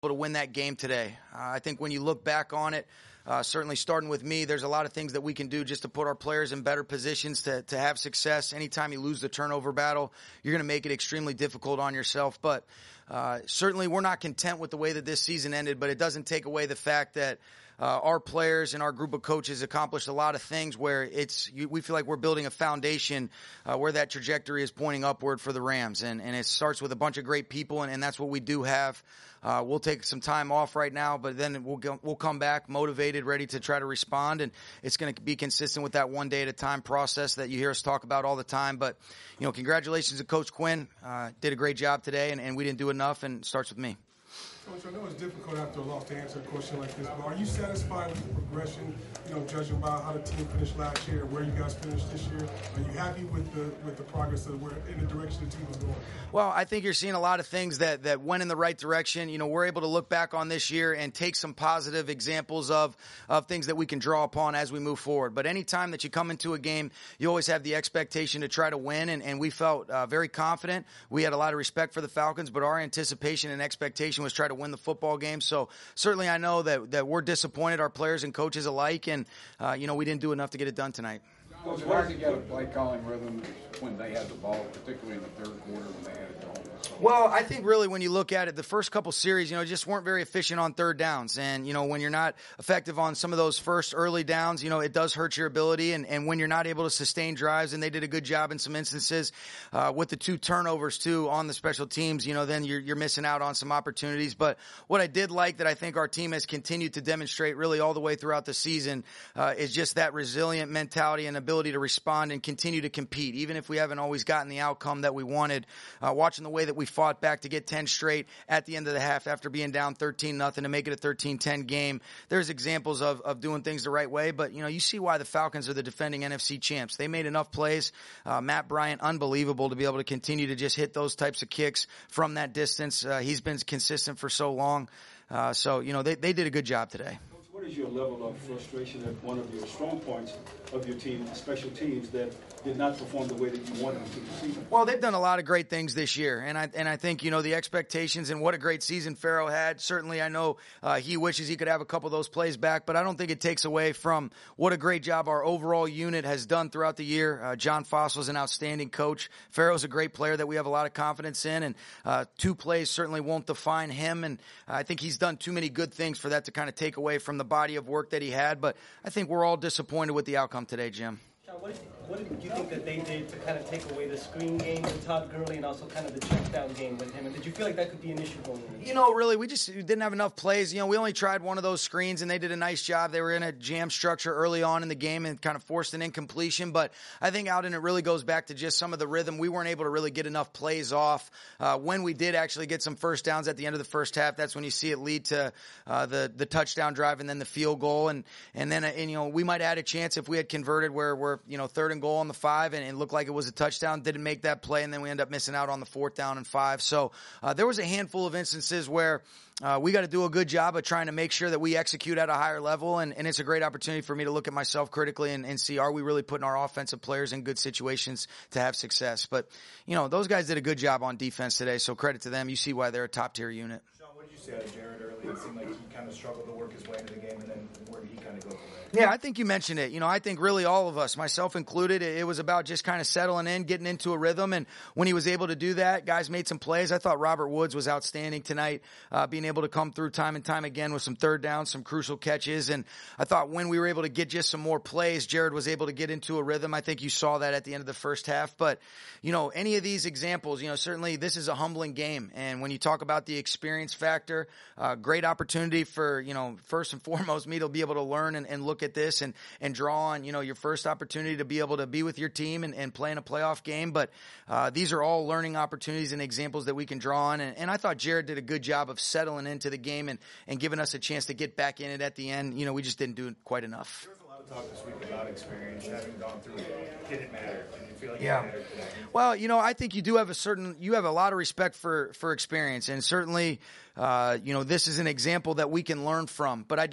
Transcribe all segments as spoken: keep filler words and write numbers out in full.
to win that game today. Uh, I think when you look back on it, uh, certainly starting with me, there's a lot of things that we can do just to put our players in better positions to, to have success. Anytime you lose the turnover battle, you're going to make it extremely difficult on yourself. But uh, certainly we're not content with the way that this season ended, but it doesn't take away the fact that Uh, our players and our group of coaches accomplished a lot of things where it's you, we feel like we're building a foundation uh, where that trajectory is pointing upward for the Rams, and, and it starts with a bunch of great people, and, and that's what we do have. Uh, we'll take some time off right now, but then we'll go, we'll come back motivated, ready to try to respond, and it's going to be consistent with that one day at a time process that you hear us talk about all the time. But you know, congratulations to Coach Quinn. Uh, did a great job today, and, and we didn't do enough, and it starts with me. Coach, I know it's difficult after a loss to answer a question like this, but are you satisfied with the progression, you know, judging by how the team finished last year and where you guys finished this year? Are you happy with the with the progress of where in the direction the team was going? Well, I think you're seeing a lot of things that, that went in the right direction. You know, we're able to look back on this year and take some positive examples of, of things that we can draw upon as we move forward. But anytime that you come into a game, you always have the expectation to try to win, and, and we felt uh, very confident. We had a lot of respect for the Falcons, but our anticipation and expectation was try to win the football game. So certainly I know that, that we're disappointed, our players and coaches alike, and, uh, you know, we didn't do enough to get it done tonight. Well, it's hard to get a play calling rhythm when they had the ball, particularly in the third quarter when they had it going. So. Well, I think really when you look at it, the first couple series, you know, just weren't very efficient on third downs. And, you know, when you're not effective on some of those first early downs, you know, it does hurt your ability. And, and when you're not able to sustain drives, and they did a good job in some instances uh, with the two turnovers, too, on the special teams, you know, then you're, you're missing out on some opportunities. But what I did like that I think our team has continued to demonstrate really all the way throughout the season uh, is just that resilient mentality and ability to respond and continue to compete, even if we haven't always gotten the outcome that we wanted. Uh, watching the way that we fought back to get ten straight at the end of the half after being down thirteen nothing to make it a thirteen ten game. There's examples of, of doing things the right way, but you know, you see why the Falcons are the defending N F C champs. They made enough plays. Uh, Matt Bryant, unbelievable to be able to continue to just hit those types of kicks from that distance. Uh, he's been consistent for so long. Uh, so, you know, they, they did a good job today. What is your level of frustration at one of your strong points of your team, special teams, that did not perform the way that you wanted them to this season? Well, they've done a lot of great things this year, and I and I think, you know, the expectations and what a great season Pharaoh had. Certainly, I know uh, he wishes he could have a couple of those plays back, but I don't think it takes away from what a great job our overall unit has done throughout the year. Uh, John Fossil's an outstanding coach. Pharaoh's a great player that we have a lot of confidence in, and uh, two plays certainly won't define him, and I think he's done too many good things for that to kind of take away from the body of work that he had. But I think we're all disappointed with the outcome today, Jim. What did, what did you think that they did to kind of take away the screen game with Todd Gurley and also kind of the check down game with him? And did you feel like that could be an issue going in? You know, really, we just didn't have enough plays. You know, we only tried one of those screens, and they did a nice job. They were in a jam structure early on in the game and kind of forced an incompletion. But I think out in it really goes back to just some of the rhythm. We weren't able to really get enough plays off. Uh, when we did actually get some first downs at the end of the first half, that's when you see it lead to uh, the the touchdown drive and then the field goal. And and then, uh, and, you know, we might have had a chance if we had converted where we're, you know, third and goal on the five and it looked like it was a touchdown, didn't make that play, and then we end up missing out on the fourth down and five. So uh, there was a handful of instances where uh, we got to do a good job of trying to make sure that we execute at a higher level, and, and it's a great opportunity for me to look at myself critically and, and see, are we really putting our offensive players in good situations to have success? But, you know, those guys did a good job on defense today, so credit to them. You see why they're a top-tier unit. Sean, what did you say to Jared earlier? It seemed like he kind of struggled to work his way into the game, and then where did he kind of go from there? Yeah, I think you mentioned it. You know, I think really all of us, myself included, it was about just kind of settling in, getting into a rhythm. And when he was able to do that, guys made some plays. I thought Robert Woods was outstanding tonight, uh, being able to come through time and time again with some third downs, some crucial catches. And I thought when we were able to get just some more plays, Jared was able to get into a rhythm. I think you saw that at the end of the first half. But, you know, any of these examples, you know, certainly this is a humbling game. And when you talk about the experience factor, uh, great opportunity for, you know, first and foremost, me to be able to learn and, and look at this and, and draw on, you know, your first opportunity to be able to be with your team and, and play in a playoff game. But uh, these are all learning opportunities and examples that we can draw on. And, and I thought Jared did a good job of settling into the game and, and giving us a chance to get back in it at the end. You know, we just didn't do it quite enough. There was a lot of talk this week about experience, having gone through it. Did it matter? Did you feel like yeah. it mattered today? Well, you know, I think you do have a certain, you have a lot of respect for, for experience. And certainly, uh, you know, this is an example that we can learn from. But I don't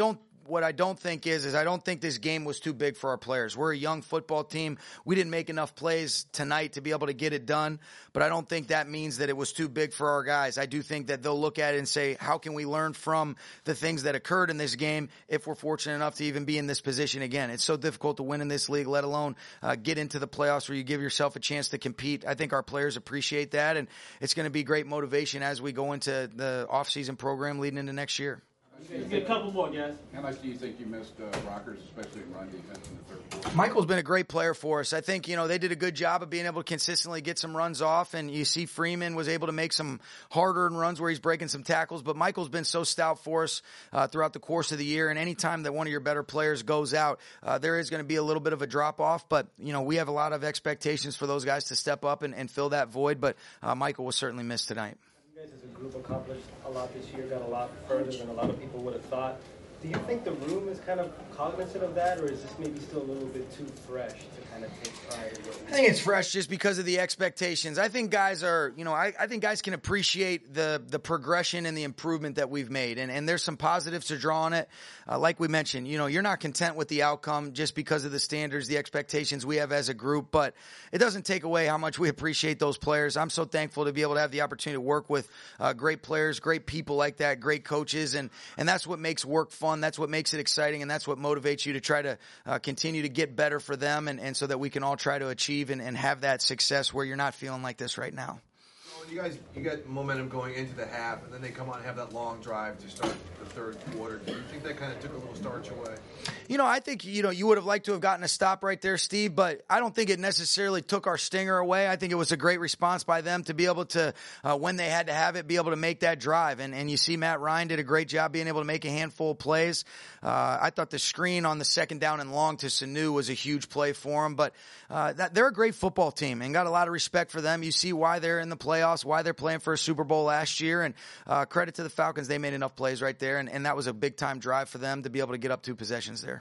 what I don't think is, is I don't think this game was too big for our players. We're a young football team. We didn't make enough plays tonight to be able to get it done, but I don't think that means that it was too big for our guys. I do think that they'll look at it and say, how can we learn from the things that occurred in this game if we're fortunate enough to even be in this position again? It's so difficult to win in this league, let alone uh, get into the playoffs where you give yourself a chance to compete. I think our players appreciate that, and it's going to be great motivation as we go into the offseason program leading into next year. Get a couple more, guys. How much do you think you missed uh, Rockers, especially in run defense in the third quarter? Michael's been a great player for us. I think, you know, they did a good job of being able to consistently get some runs off, and you see Freeman was able to make some hard-earned runs where he's breaking some tackles, but Michael's been so stout for us uh, throughout the course of the year, and any time that one of your better players goes out, uh, there is going to be a little bit of a drop-off, but, you know, we have a lot of expectations for those guys to step up and, and fill that void, but uh, Michael was certainly missed tonight. You guys as a group accomplished a lot this year, got a lot further than a lot of people would have thought. Do you think the room is kind of cognizant of that, or is this maybe still a little bit too fresh to kind of take pride in what we I think it's fresh just because of the expectations. I think guys are, you know, I, I think guys can appreciate the the progression and the improvement that we've made. And, and there's some positives to draw on it. Uh, like we mentioned, you know, you're not content with the outcome just because of the standards, the expectations we have as a group, but it doesn't take away how much we appreciate those players. I'm so thankful to be able to have the opportunity to work with uh, great players, great people like that, great coaches, and, and that's what makes work fun. That's what makes it exciting, and that's what motivates you to try to uh, continue to get better for them, and, and so that we can all try to achieve and, and have that success where you're not feeling like this right now. So you guys, you got momentum going into the half, and then they come on and have that long drive to start the third quarter. Do you think that kind of took a little starch away? You know, I think, you know, you would have liked to have gotten a stop right there, Steve, but I don't think it necessarily took our stinger away. I think it was a great response by them to be able to, uh, when they had to have it, be able to make that drive. And, and you see Matt Ryan did a great job being able to make a handful of plays. Uh, I thought the screen on the second down and long to Sanu was a huge play for him, but uh, that, they're a great football team and got a lot of respect for them. You see why they're in the playoffs, why they're playing for a Super Bowl last year, and uh, credit to the Falcons. They made enough plays right there, and, and that was a big-time drive for them to be able to get up two possessions there.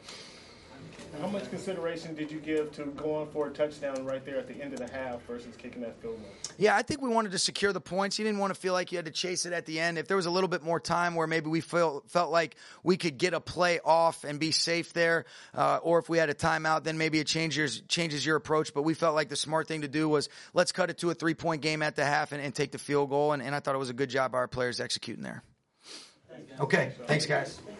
How much consideration did you give to going for a touchdown right there at the end of the half versus kicking that field goal? Yeah, I think we wanted to secure the points. You didn't want to feel like you had to chase it at the end. If there was a little bit more time where maybe we felt felt like we could get a play off and be safe there, uh, or if we had a timeout, then maybe it changes changes your approach. But we felt like the smart thing to do was let's cut it to a three-point game at the half and, and take the field goal, and, and I thought it was a good job by our players executing there. Okay, thanks, guys.